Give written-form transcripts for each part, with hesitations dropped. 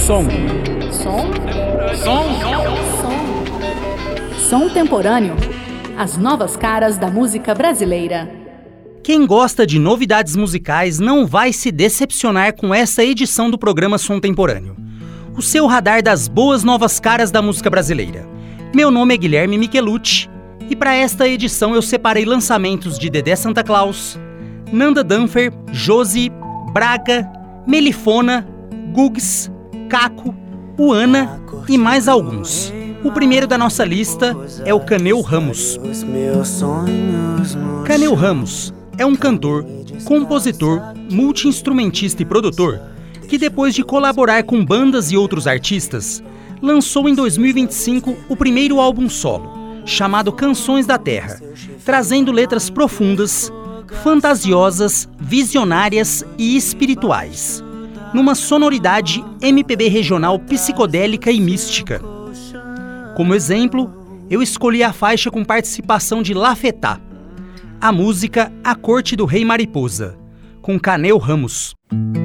Som. Som temporâneo. As novas caras da música brasileira. Quem gosta de novidades musicais não vai se decepcionar com essa edição do programa Som Temporâneo. O seu radar das boas novas caras da música brasileira. Meu nome é Guilherme Michelucci e para esta edição eu separei lançamentos de Dedé Santa Claus, Nanda Danfer, Josi, Braga, Melifona, Gugs, Caco, Uana e mais alguns. O primeiro da nossa lista é o Caneu Ramos. Caneu Ramos é um cantor, compositor, multi-instrumentista e produtor que, depois de colaborar com bandas e outros artistas, lançou em 2025 o primeiro álbum solo, chamado Canções da Terra, trazendo letras profundas, fantasiosas, visionárias e espirituais, numa sonoridade MPB regional psicodélica e mística. Como exemplo, eu escolhi a faixa com participação de Lafetá, a música A Corte do Rei Mariposa, com Caneu Ramos.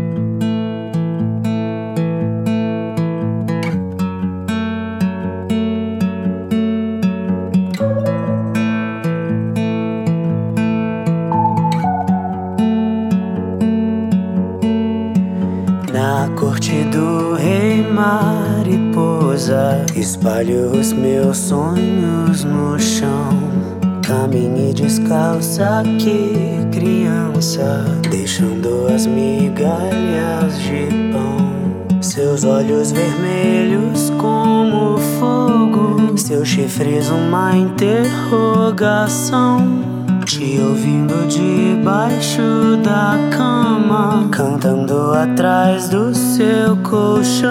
Na corte do rei mariposa, espalho os meus sonhos no chão. Caminhe descalça que criança, deixando as migalhas de pão. Seus olhos vermelhos como fogo, seus chifres uma interrogação. Te ouvindo debaixo da cama, cantando atrás do seu colchão.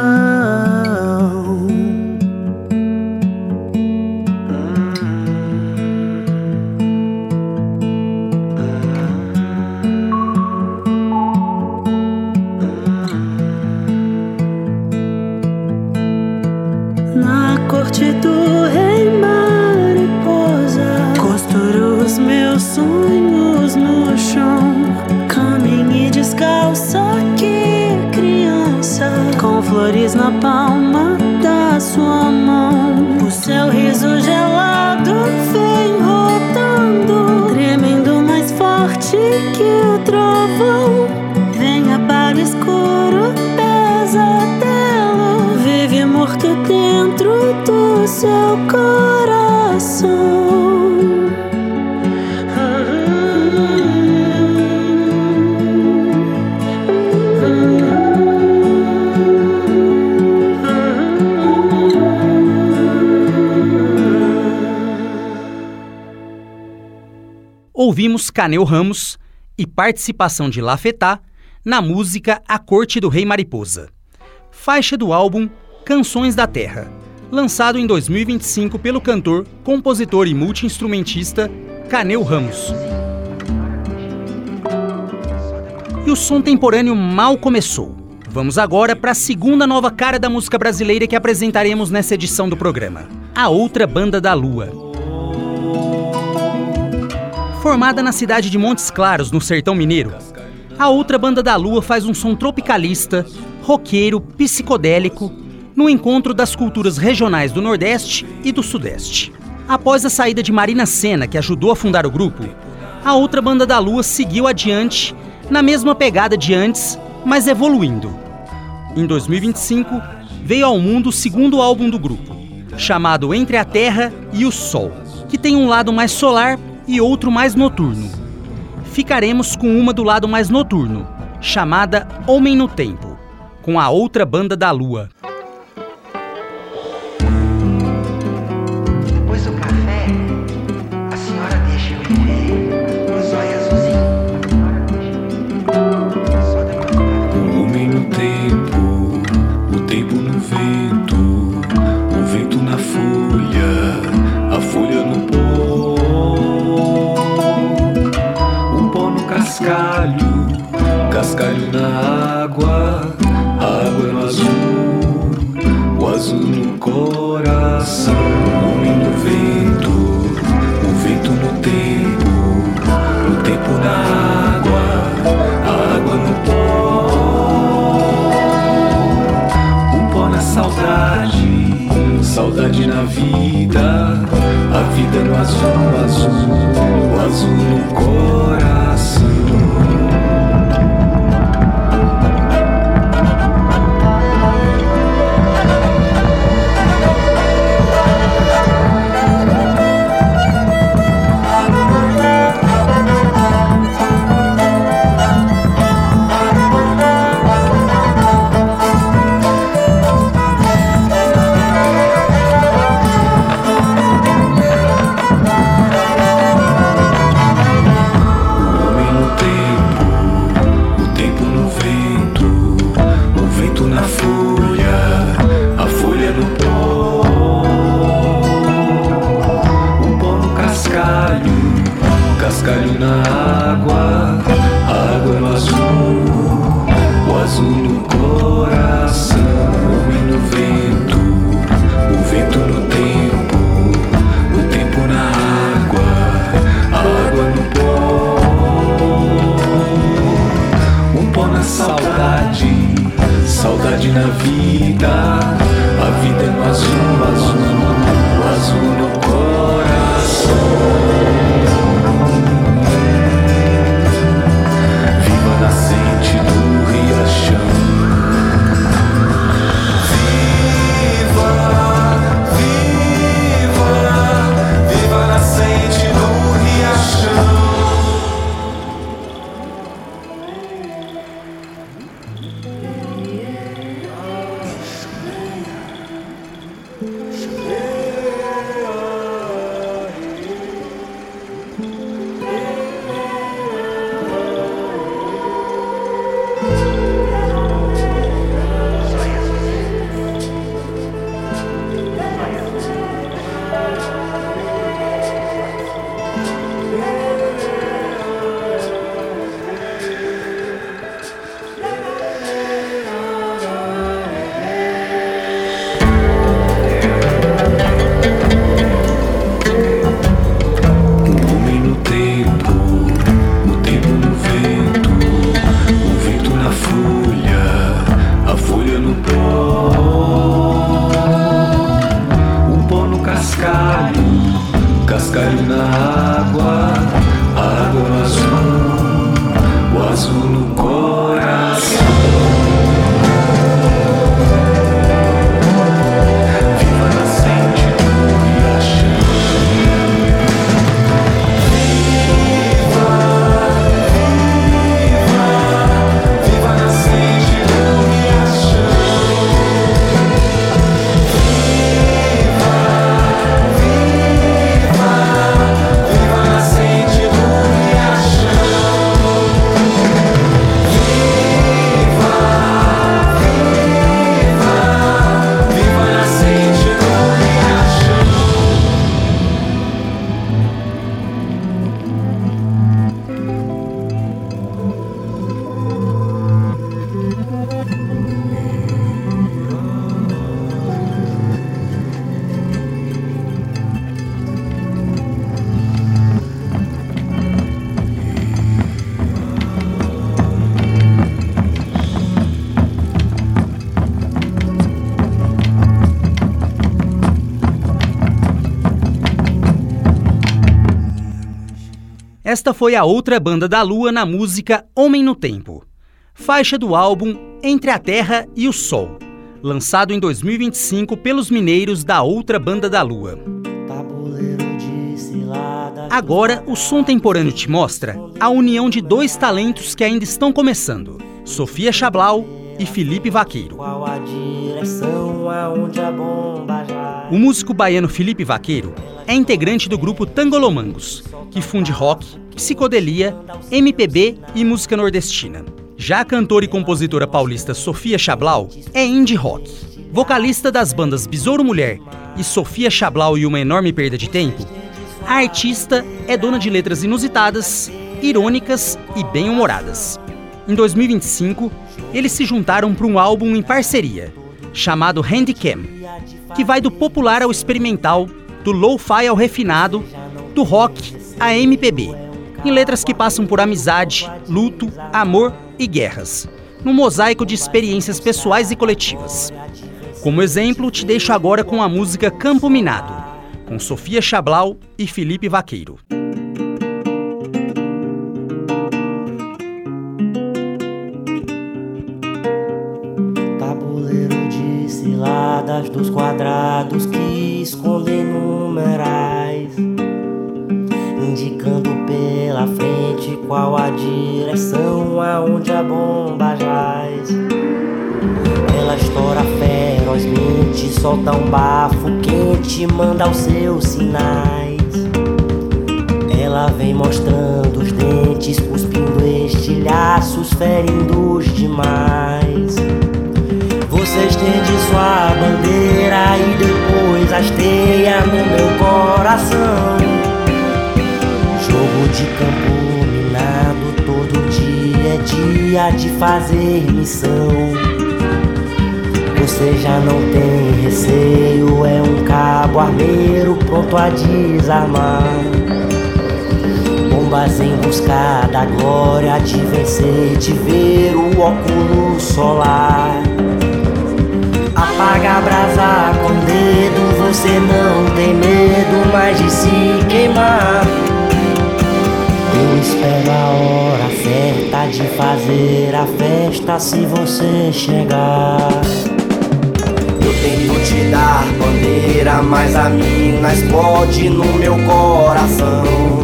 Na corte do rei mariposa, costuro os meus sonhos no chão. Caminhe descalça que criança, com flores na palma da sua mão. O seu riso gelado vem rodando, tremendo mais forte que o trovão. Venha para o escuro pesadelo, vive morto dentro do seu coração. Ouvimos Caneu Ramos e participação de Lafetá na música A Corte do Rei Mariposa, faixa do álbum Canções da Terra, lançado em 2025 pelo cantor, compositor e multi-instrumentista Caneu Ramos. E o Som Temporâneo mal começou. Vamos agora para a segunda nova cara da música brasileira que apresentaremos nessa edição do programa, a Outra Banda da Lua. Formada na cidade de Montes Claros, no sertão mineiro, a Outra Banda da Lua faz um som tropicalista, roqueiro, psicodélico, no encontro das culturas regionais do Nordeste e do Sudeste. Após a saída de Marina Sena, que ajudou a fundar o grupo, a Outra Banda da Lua seguiu adiante na mesma pegada de antes, mas evoluindo. Em 2025, veio ao mundo o segundo álbum do grupo, chamado Entre a Terra e o Sol, que tem um lado mais solar e outro mais noturno. Ficaremos com uma do lado mais noturno, chamada Homem no Tempo, com a Outra Banda da Lua. Depois do café, a senhora deixa eu ver os olhos azulzinhos. O homem no tempo, o tempo no vento, o vento na folha, a folha no pó. Cascalho, cascalho na água, a água no azul. saudade na vida, a vida no azul, azul, o azul no coração. Cascalho na água, a água no azul, o azul no coração. O homem no vento, o vento no tempo, o tempo na água, a água no pó na saudade, saudade na vida, a vida é no azul, azul, o azul no coração. Nascente do riachão. Viva, viva, viva nascente do riachão. Cascalho na água, a água no azul, o azul no coração. Viva nascente do riachão. Viva, viva, viva nascente do riachão. Esta foi a outra banda da Lua na música Homem no Tempo, faixa do álbum Entre a Terra e o Sol, lançado em 2025 pelos mineiros da outra banda da Lua. Agora, o Som Temporâneo te mostra a união de dois talentos que ainda estão começando, Sofia Chablau e Felipe Vaqueiro. O músico baiano Felipe Vaqueiro é integrante do grupo Tangolomangos, que funde rock, psicodelia, MPB e música nordestina. Já a cantora e compositora paulista Sofia Chablau é indie rock. Vocalista das bandas Besouro Mulher e Sofia Chablau e Uma Enorme Perda de Tempo, a artista é dona de letras inusitadas, irônicas e bem-humoradas. Em 2025, eles se juntaram para um álbum em parceria, chamado Handicam, que vai do popular ao experimental, do lo-fi ao refinado, do rock à MPB, em letras que passam por amizade, luto, amor e guerras, num mosaico de experiências pessoais e coletivas. Como exemplo, te deixo agora com a música Campo Minado, com Sofia Chablau e Felipe Vaqueiro. Tabuleiro de ciladas dos quadrados que escondem numerais, indicando pela frente qual a direção aonde a bomba jaz. Ela estoura ferozmente, solta um bafo quente, manda os seus sinais. Ela vem mostrando os dentes, cuspindo estilhaços, ferindo os demais. Você estende sua bandeira e depois hasteia no meu coração. Jogo de campo minado, todo dia é dia de fazer missão. Você já não tem receio, é um cabo armeiro pronto a desarmar. Bombas em busca da glória, de vencer, de ver o óculos solar. Apaga a brasa com o dedo, você não tem medo mais de se queimar. Eu espero a hora certa de fazer a festa se você chegar. Eu tento te dar bandeira, mas a mina explode no meu coração.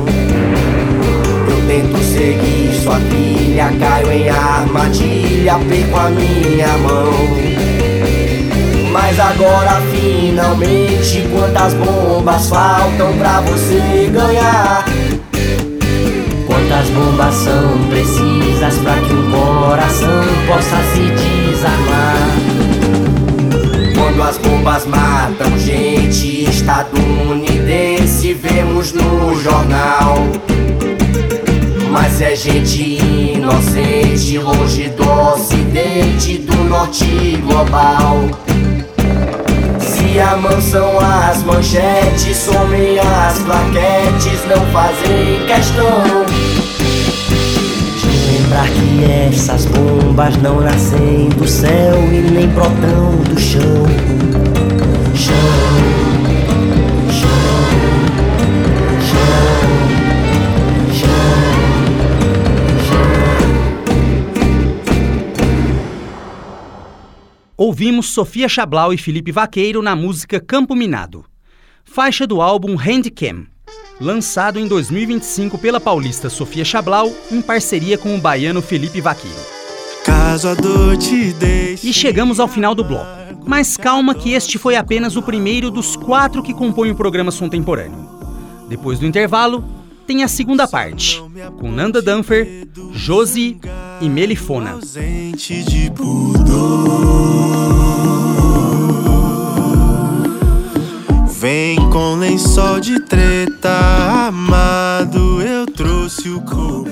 Eu tento seguir sua trilha, caio em armadilha, perco a minha mão. Mas agora finalmente, quantas bombas faltam pra você ganhar? Quantas bombas são precisas pra que um coração possa se desarmar? Quando as bombas matam gente estadunidense, vemos no jornal. Mas é gente inocente, longe do ocidente, do norte global. Se a mansão, as manchetes, somem as plaquetes, não fazem questão de lembrar que essas bombas não nascem do céu e nem brotam do chão. Ouvimos Sofia Chablau e Felipe Vaqueiro na música Campo Minado, faixa do álbum Handicam, lançado em 2025 pela paulista Sofia Chablau em parceria com o baiano Felipe Vaqueiro. Caso a dor te deixe... E chegamos ao final do bloco, mas calma que este foi apenas o primeiro dos 4 que compõem o programa Sontemporâneo. Depois do intervalo, tem a segunda parte, com Nanda Dunfer, Josi e Melifona. Ausente de pudor, vem com lençol de treta, amado, eu trouxe o couro.